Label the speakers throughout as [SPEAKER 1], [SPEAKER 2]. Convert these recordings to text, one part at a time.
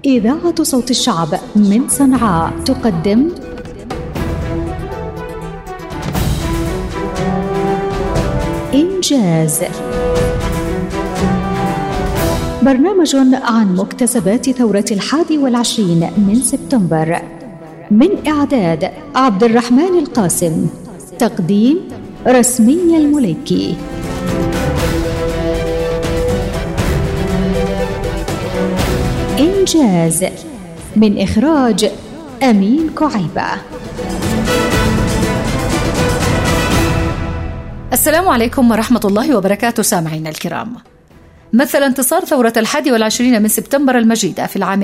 [SPEAKER 1] إذاعة صوت الشعب من صنعاء تقدم إنجاز، برنامج عن مكتسبات ثورة 21 من سبتمبر، من إعداد عبد الرحمن القاسم، تقديم رسمية المليكي. إنجاز من إخراج أمين كعيبة.
[SPEAKER 2] السلام عليكم ورحمة الله وبركاته سامعينا الكرام. مثل انتصار ثورة 21 من سبتمبر المجيدة في العام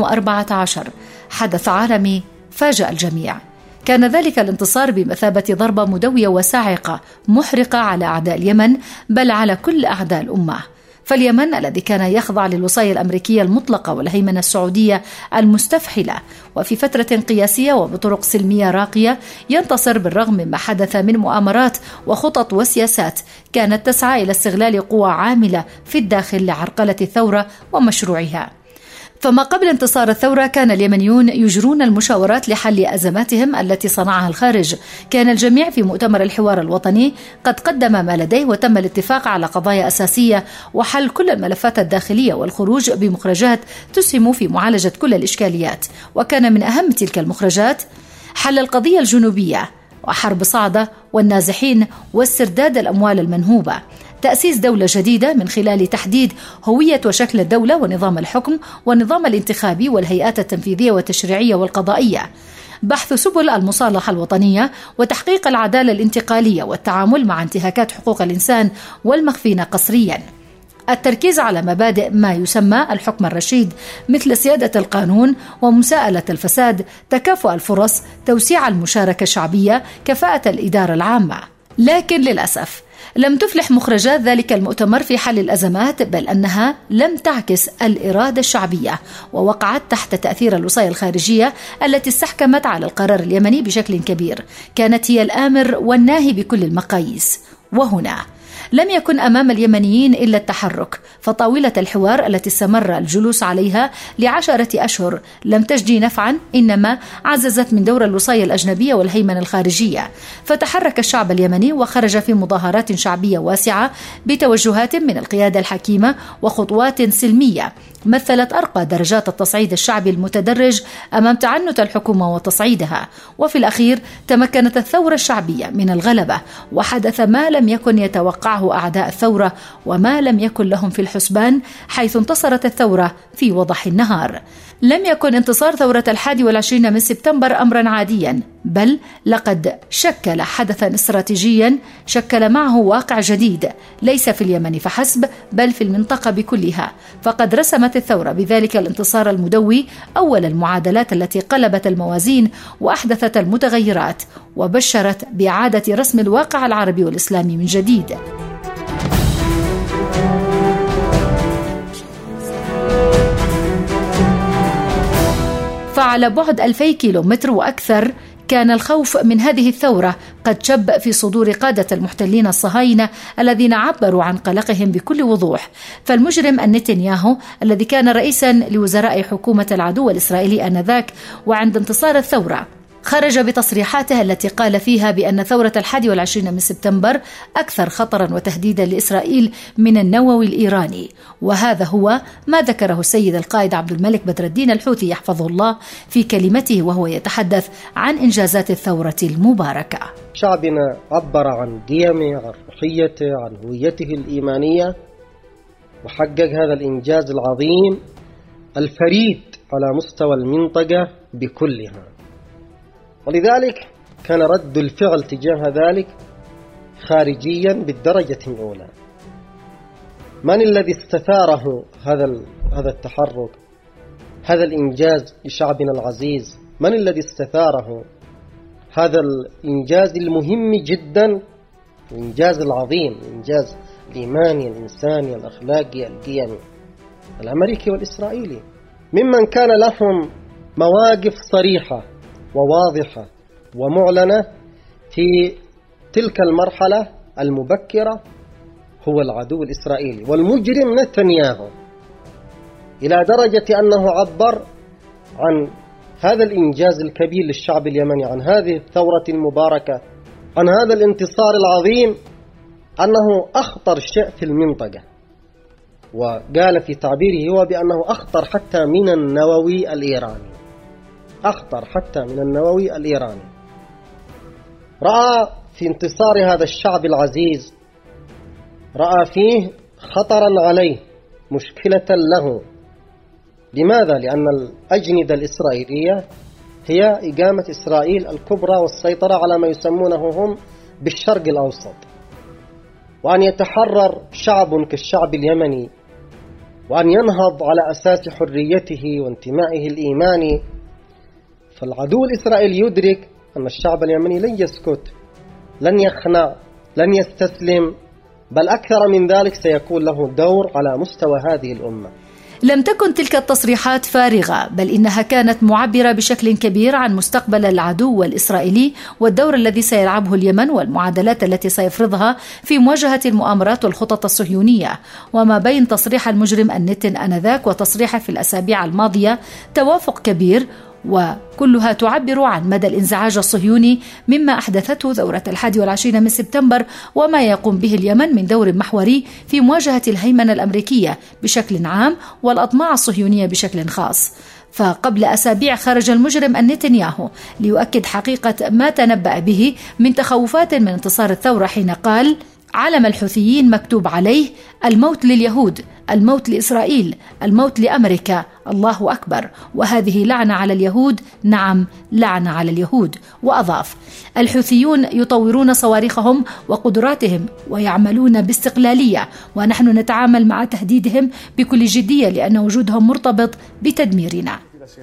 [SPEAKER 2] 2014 حدث عالمي فاجأ الجميع. كان ذلك الانتصار بمثابة ضربة مدوية وساعقة محرقة على أعداء اليمن، بل على كل أعداء الأمة. فاليمن الذي كان يخضع للوصاية الأمريكية المطلقة والهيمنة السعودية المستفحلة، وفي فترة قياسية وبطرق سلمية راقية ينتصر بالرغم مما حدث من مؤامرات وخطط وسياسات كانت تسعى إلى استغلال قوى عاملة في الداخل لعرقلة الثورة ومشروعها. فما قبل انتصار الثورة كان اليمنيون يجرون المشاورات لحل أزماتهم التي صنعها الخارج. كان الجميع في مؤتمر الحوار الوطني قد قدم ما لديه، وتم الاتفاق على قضايا أساسية وحل كل الملفات الداخلية والخروج بمخرجات تسهم في معالجة كل الإشكاليات. وكان من أهم تلك المخرجات حل القضية الجنوبية وحرب صعدة والنازحين واسترداد الأموال المنهوبة، تأسيس دولة جديدة من خلال تحديد هوية وشكل الدولة ونظام الحكم والنظام الانتخابي والهيئات التنفيذية والتشريعية والقضائية، بحث سبل المصالحة الوطنية وتحقيق العدالة الانتقالية والتعامل مع انتهاكات حقوق الإنسان والمخفين قسريا، التركيز على مبادئ ما يسمى الحكم الرشيد مثل سيادة القانون ومساءلة الفساد، تكافؤ الفرص، توسيع المشاركة الشعبية، كفاءة الإدارة العامة. لكن للأسف لم تفلح مخرجات ذلك المؤتمر في حل الأزمات، بل أنها لم تعكس الإرادة الشعبية، ووقعت تحت تأثير الوصاية الخارجية التي استحكمت على القرار اليمني بشكل كبير. كانت هي الآمر والناهي بكل المقاييس. وهنا لم يكن أمام اليمنيين إلا التحرك، فطاولة الحوار التي استمر الجلوس عليها ل10 أشهر لم تجدي نفعا، إنما عززت من دور الوصاية الأجنبية والهيمنة الخارجية. فتحرك الشعب اليمني وخرج في مظاهرات شعبية واسعة بتوجهات من القيادة الحكيمة وخطوات سلمية مثلت أرقى درجات التصعيد الشعبي المتدرج أمام تعنت الحكومة وتصعيدها. وفي الأخير تمكنت الثورة الشعبية من الغلبة، وحدث ما لم يكن يتوقعه أعداء الثورة وما لم يكن لهم في الحسبان، حيث انتصرت الثورة في وضح النهار. لم يكن انتصار ثورة 21 من سبتمبر أمرا عاديا، بل لقد شكل حدثا استراتيجيا شكل معه واقع جديد، ليس في اليمن فحسب بل في المنطقة بكلها. فقد رسمت الثورة بذلك الانتصار المدوي أول المعادلات التي قلبت الموازين وأحدثت المتغيرات، وبشرت بإعادة رسم الواقع العربي والإسلامي من جديد. فعلى بعد 2000 كيلومتر وأكثر كان الخوف من هذه الثورة قد شب في صدور قادة المحتلين الصهاينة الذين عبروا عن قلقهم بكل وضوح. فالمجرم النتنياهو الذي كان رئيسا لوزراء حكومة العدو الإسرائيلي آنذاك وعند انتصار الثورة خرج بتصريحاته التي قال فيها بأن ثورة 21 من سبتمبر أكثر خطرا وتهديدا لإسرائيل من النووي الإيراني. وهذا هو ما ذكره السيد القائد عبد الملك بدر الدين الحوثي يحفظه الله في كلمته وهو يتحدث عن إنجازات الثورة المباركة.
[SPEAKER 3] شعبنا عبر عن قيمه، عن روحيته، عن هويته الإيمانية، وحقق هذا الإنجاز العظيم الفريد على مستوى المنطقة بكلها. ولذلك كان رد الفعل تجاه ذلك خارجيا بالدرجة الأولى. من الذي استثاره هذا التحرك، هذا الإنجاز لشعبنا العزيز؟ من الذي استثاره هذا الإنجاز المهم جدا، الإنجاز العظيم، الإنجاز الإيماني الإنساني الأخلاقي القيمي؟ الأمريكي والإسرائيلي، ممن كان لهم مواقف صريحة وواضحة ومعلنة في تلك المرحلة المبكرة هو العدو الإسرائيلي والمجرم نتنياهو. إلى درجة أنه عبر عن هذا الإنجاز الكبير للشعب اليمني، عن هذه الثورة المباركة، عن هذا الانتصار العظيم، أنه أخطر شيء في المنطقة. وقال في تعبيره هو بأنه أخطر حتى من النووي الإيراني، أخطر حتى من النووي الإيراني. رأى في انتصار هذا الشعب العزيز، رأى فيه خطرا عليه، مشكلة له. لماذا؟ لأن الأجندة الإسرائيلية هي إقامة إسرائيل الكبرى والسيطرة على ما يسمونه هم بالشرق الأوسط، وأن يتحرر شعب كالشعب اليمني، وأن ينهض على أساس حريته وانتمائه الإيماني. فالعدو الإسرائيلي يدرك أن الشعب اليمني لن يسكت، لن يخنع، لن يستسلم، بل أكثر من ذلك سيكون له دور على مستوى هذه الأمة.
[SPEAKER 2] لم تكن تلك التصريحات فارغة، بل إنها كانت معبرة بشكل كبير عن مستقبل العدو الإسرائيلي والدور الذي سيلعبه اليمن والمعادلات التي سيفرضها في مواجهة المؤامرات والخطط الصهيونية. وما بين تصريح المجرم النتن آنذاك وتصريحه في الأسابيع الماضية توافق كبير، وكلها تعبر عن مدى الانزعاج الصهيوني مما أحدثته ثورة 21 من سبتمبر، وما يقوم به اليمن من دور محوري في مواجهة الهيمنة الأمريكية بشكل عام والأطماع الصهيونية بشكل خاص. فقبل أسابيع خرج المجرم النتنياهو ليؤكد حقيقة ما تنبأ به من تخوفات من انتصار الثورة، حين قال: علم الحوثيين مكتوب عليه الموت لليهود، الموت لإسرائيل، الموت لأمريكا، الله أكبر، وهذه لعنة على اليهود، نعم لعنة على اليهود. وأضاف: الحوثيون يطورون صواريخهم وقدراتهم ويعملون باستقلالية، ونحن نتعامل مع تهديدهم بكل جدية لأن وجودهم مرتبط بتدميرنا.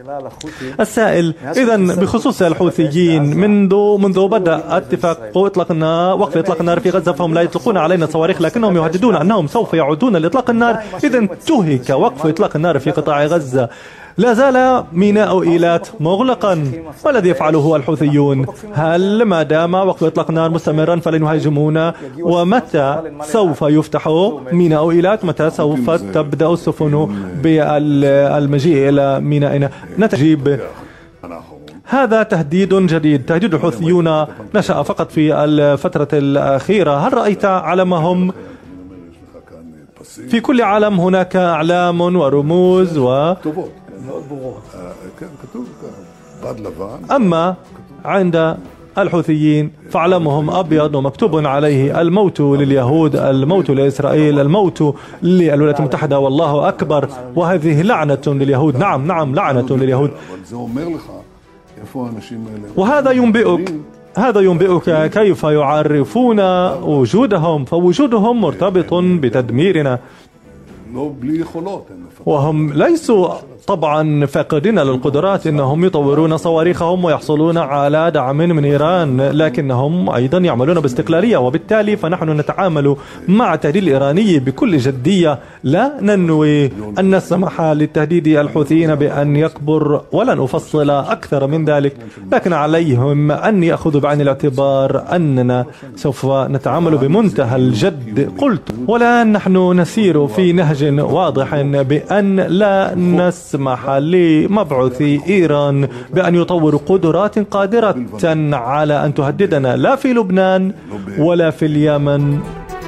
[SPEAKER 4] السائل: إذن بخصوص الحوثيين منذ بدأ اتفاق وقف إطلاق النار في غزة فهم لا يطلقون علينا صواريخ، لكنهم يهددون أنهم سوف يعودون لإطلاق النار. إذن انتهك وقف إطلاق النار في قطاع غزة، لا زال ميناء إيلات مغلقا. ما الذي يفعله الحوثيون؟ هل ما دام وقف إطلاق النار مستمرا فلن يهاجمون؟ ومتى سوف يفتح ميناء إيلات؟ متى سوف تبدأ السفن بالمجيء إلى مينائنا؟ نتجيب: هذا تهديد جديد. تهديد الحوثيون نشأ فقط في الفترة الأخيرة. هل رأيت علمهم؟ في كل علم هناك أعلام ورموز أما عند الحوثيين فعلمهم أبيض ومكتوب عليه الموت لليهود، الموت لإسرائيل، الموت للولايات المتحدة، والله أكبر، وهذه لعنة لليهود. نعم لعنة لليهود. وهذا ينبئك كيف يعرفون وجودهم، فوجودهم مرتبط بتدميرنا، وهم ليسوا طبعا فاقدين للقدرات. إنهم يطورون صواريخهم ويحصلون على دعم من إيران، لكنهم أيضا يعملون باستقلالية، وبالتالي فنحن نتعامل مع التهديد الإيراني بكل جدية. لا ننوي أن نسمح للتهديد الحوثيين بأن يكبر، ولن أفصل أكثر من ذلك، لكن عليهم أن يأخذوا بعين الاعتبار أننا سوف نتعامل بمنتهى الجد. قلت: ولا نحن نسير في نهج واضح بأن لا نسمح لمبعوثي إيران بأن يطوروا قدرات قادرة على أن تهددنا، لا في لبنان ولا في اليمن.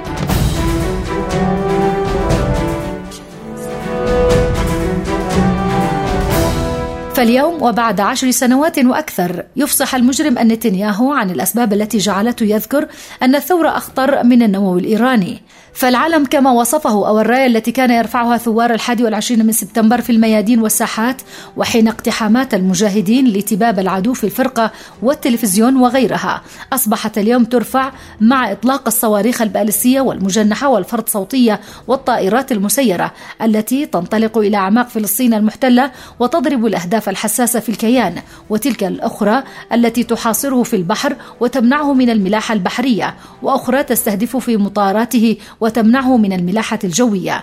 [SPEAKER 2] فاليوم وبعد 10 سنوات وأكثر يفصح المجرم نتنياهو عن الأسباب التي جعلته يذكر أن الثورة أخطر من النووي الإيراني. فالعلم كما وصفه، أو الراية التي كان يرفعها ثوار 21 من سبتمبر في الميادين والساحات وحين اقتحامات المجاهدين لتباب العدو في الفرقة والتلفزيون وغيرها، أصبحت اليوم ترفع مع إطلاق الصواريخ البالستية والمجنحة والفرد صوتية والطائرات المسيرة التي تنطلق إلى أعماق فلسطين المحتلة وتضرب الأهداف الحساسة في الكيان، وتلك الأخرى التي تحاصره في البحر وتمنعه من الملاحة البحرية، وأخرى تستهدف في مطاراته وتمنعه من الملاحة الجوية.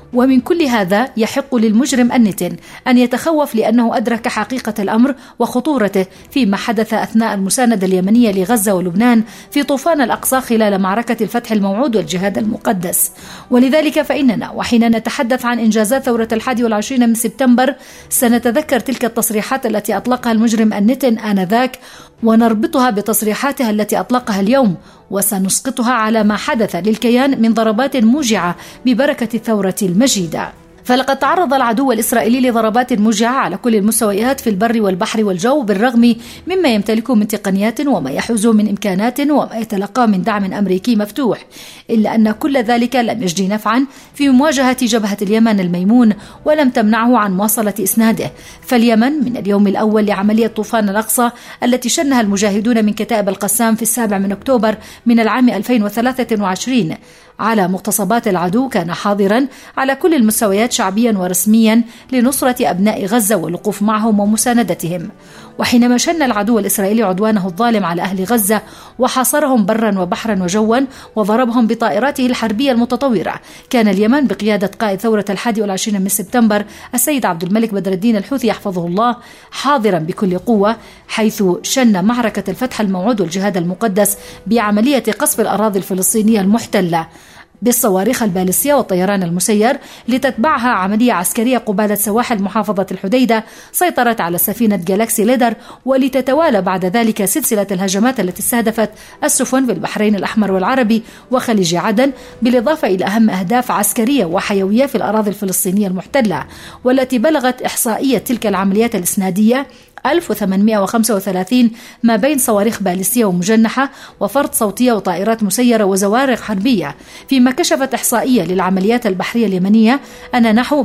[SPEAKER 2] ومن كل هذا يحق للمجرم النتن أن يتخوف لأنه أدرك حقيقة الأمر وخطورته فيما حدث أثناء المساندة اليمنية لغزة ولبنان في طوفان الأقصى خلال معركة الفتح الموعود والجهاد المقدس. ولذلك فإننا وحين نتحدث عن إنجازات ثورة 21 من سبتمبر سنتذكر تلك التصريحات التي أطلقها المجرم النتن آنذاك ونربطها بتصريحاتها التي أطلقها اليوم، وسنسقطها على ما حدث للكيان من ضربات موجعة ببركة الثورة المجيدة. فلقد تعرض العدو الإسرائيلي لضربات موجعة على كل المستويات في البر والبحر والجو، بالرغم مما يمتلكه من تقنيات وما يحوزه من إمكانات وما يتلقاه من دعم أمريكي مفتوح، إلا أن كل ذلك لم يجدي نفعا في مواجهة جبهة اليمن الميمون، ولم تمنعه عن مواصلة إسناده. فاليمن من اليوم الأول لعملية طوفان الأقصى التي شنها المجاهدون من كتائب القسام في 7 أكتوبر من العام 2023 على مغتصبات العدو كان حاضرا على كل المستويات شعبيا ورسميا لنصرة أبناء غزة والوقوف معهم ومساندتهم. وحينما شن العدو الإسرائيلي عدوانه الظالم على أهل غزة وحاصرهم برا وبحرا وجوا وضربهم بطائراته الحربية المتطورة، كان اليمن بقيادة قائد ثورة 21 من سبتمبر السيد عبد الملك بدر الدين الحوثي يحفظه الله حاضرا بكل قوة، حيث شن معركة الفتح الموعود والجهاد المقدس بعملية قصف الأراضي الفلسطينية المحتلة بالصواريخ البالستية والطيران المسير، لتتبعها عملية عسكرية قبالة سواحل محافظة الحديدة سيطرت على سفينة جالاكسي ليدر، ولتتوالى بعد ذلك سلسلة الهجمات التي استهدفت السفن في البحرين الأحمر والعربي وخليج عدن، بالإضافة إلى أهم أهداف عسكرية وحيوية في الأراضي الفلسطينية المحتلة، والتي بلغت إحصائية تلك العمليات الإسنادية 1835 ما بين صواريخ باليستية ومجنحة وفرد صوتية وطائرات مسيرة وزوارق حربية. فيما كشفت إحصائية للعمليات البحرية اليمنية أن نحو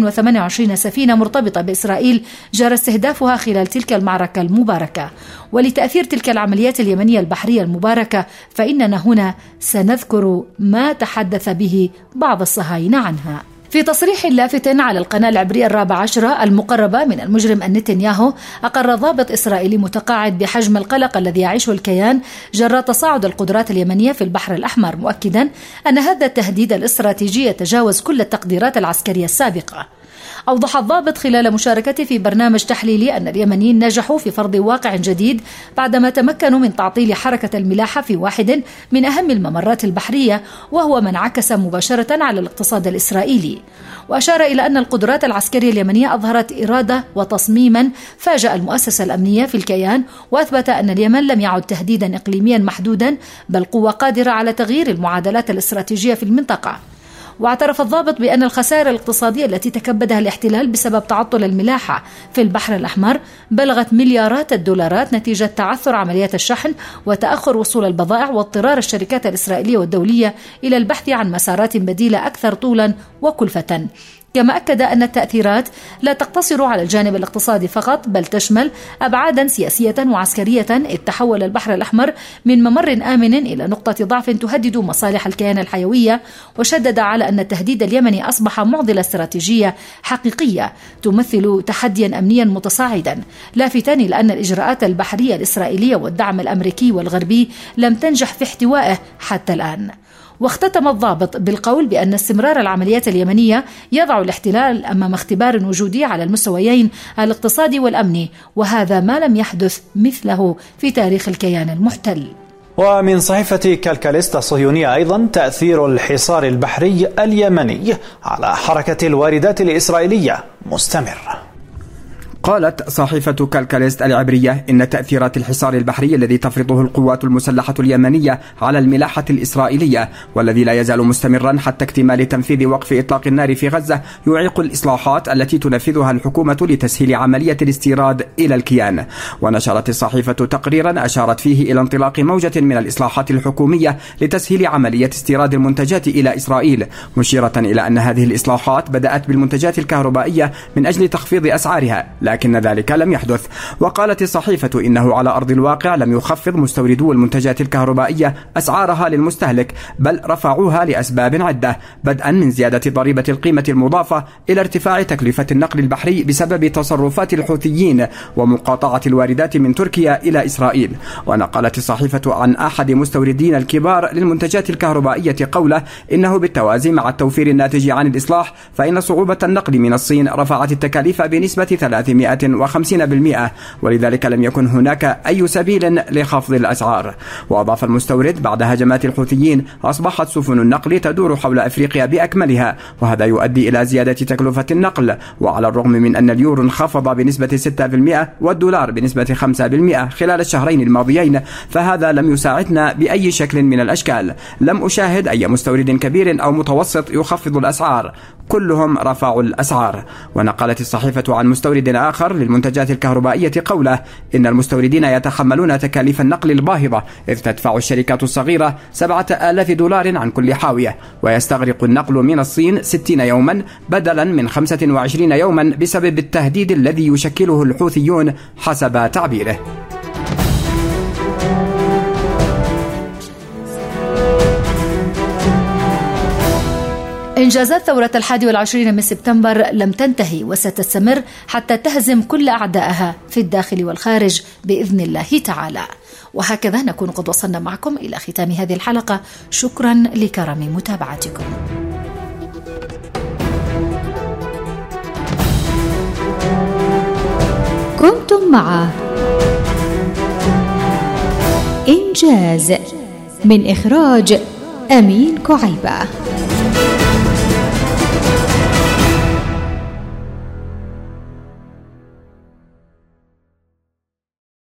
[SPEAKER 2] 228 سفينة مرتبطة بإسرائيل جرى استهدافها خلال تلك المعركة المباركة. ولتأثير تلك العمليات اليمنية البحرية المباركة فإننا هنا سنذكر ما تحدث به بعض الصهاينة عنها. في تصريح لافت على القناة العبرية 14 المقربة من المجرم نتنياهو، أقر ضابط إسرائيلي متقاعد بحجم القلق الذي يعيشه الكيان جراء تصاعد القدرات اليمنية في البحر الأحمر، مؤكدا أن هذا التهديد الاستراتيجي يتجاوز كل التقديرات العسكرية السابقة. أوضح الضابط خلال مشاركته في برنامج تحليلي أن اليمنيين نجحوا في فرض واقع جديد بعدما تمكنوا من تعطيل حركة الملاحة في واحد من أهم الممرات البحرية، وهو ما انعكس مباشرة على الاقتصاد الإسرائيلي. وأشار إلى أن القدرات العسكرية اليمنية أظهرت إرادة وتصميما فاجأ المؤسسة الأمنية في الكيان، وأثبت أن اليمن لم يعد تهديدا إقليميا محدودا، بل قوة قادرة على تغيير المعادلات الاستراتيجية في المنطقة. واعترف الضابط بأن الخسائر الاقتصادية التي تكبدها الاحتلال بسبب تعطل الملاحة في البحر الأحمر بلغت مليارات الدولارات نتيجة تعثر عمليات الشحن وتأخر وصول البضائع واضطرار الشركات الإسرائيلية والدولية إلى البحث عن مسارات بديلة أكثر طولا وكلفة. كما أكد أن التأثيرات لا تقتصر على الجانب الاقتصادي فقط، بل تشمل أبعادا سياسية وعسكرية، إذ تحول البحر الأحمر من ممر آمن إلى نقطة ضعف تهدد مصالح الكيان الحيوية. وشدد على أن التهديد اليمني أصبح معضلة استراتيجية حقيقية تمثل تحديا أمنيا متصاعدا، لافتان إلى أن الإجراءات البحرية الإسرائيلية والدعم الأمريكي والغربي لم تنجح في احتوائه حتى الآن. واختتم الضابط بالقول بأن استمرار العمليات اليمنية يضع الاحتلال أمام اختبار وجودي على المستويين الاقتصادي والأمني، وهذا ما لم يحدث مثله في تاريخ الكيان المحتل.
[SPEAKER 5] ومن صحيفة كالكاليست الصهيونية أيضا تأثير الحصار البحري اليمني على حركة الواردات الإسرائيلية مستمر.
[SPEAKER 6] قالت صحيفة كالكاليست العبرية إن تأثيرات الحصار البحري الذي تفرضه القوات المسلحة اليمنية على الملاحة الإسرائيلية والذي لا يزال مستمرا حتى اكتمال تنفيذ وقف إطلاق النار في غزة يعيق الإصلاحات التي تنفذها الحكومة لتسهيل عملية الاستيراد إلى الكيان. ونشرت الصحيفة تقريرا أشارت فيه إلى انطلاق موجة من الإصلاحات الحكومية لتسهيل عملية استيراد المنتجات إلى إسرائيل، مشيرة إلى أن هذه الإصلاحات بدأت بالمنتجات الكهربائية من أجل تخفيض أسعارها، ولكن ذلك لم يحدث. وقالت الصحيفة إنه على أرض الواقع لم يخفض مستوردو المنتجات الكهربائية أسعارها للمستهلك، بل رفعوها لأسباب عدة، بدءا من زيادة ضريبة القيمة المضافة إلى ارتفاع تكلفة النقل البحري بسبب تصرفات الحوثيين ومقاطعة الواردات من تركيا إلى إسرائيل. ونقلت الصحيفة عن أحد مستوردين الكبار للمنتجات الكهربائية قوله إنه بالتوازي مع التوفير الناتج عن الإصلاح فإن صعوبة النقل من الصين رفعت التكاليف بنسبة 350%، ولذلك لم يكن هناك أي سبيل لخفض الأسعار. وأضاف المستورد بعد هجمات الحوثيين أصبحت سفن النقل تدور حول أفريقيا بأكملها، وهذا يؤدي إلى زيادة تكلفة النقل. وعلى الرغم من أن اليورو انخفض بنسبة 6% والدولار بنسبة 5% خلال الشهرين الماضيين، فهذا لم يساعدنا بأي شكل من الأشكال. لم أشاهد أي مستورد كبير أو متوسط يخفض الأسعار، كلهم رفعوا الأسعار. ونقلت الصحيفة عن مستورد آخر للمنتجات الكهربائية قوله إن المستوردين يتحملون تكاليف النقل الباهظة، إذ تدفع الشركات الصغيرة $7,000 عن كل حاوية، ويستغرق النقل من الصين 60 يوما بدلا من 25 يوما بسبب التهديد الذي يشكله الحوثيون حسب تعبيره.
[SPEAKER 2] إنجازات ثورة 21 من سبتمبر لم تنتهي وستستمر حتى تهزم كل أعدائها في الداخل والخارج بإذن الله تعالى. وهكذا نكون قد وصلنا معكم إلى ختام هذه الحلقة. شكرا لكرم متابعتكم.
[SPEAKER 1] كنتم مع إنجاز من إخراج أمين كعيبة.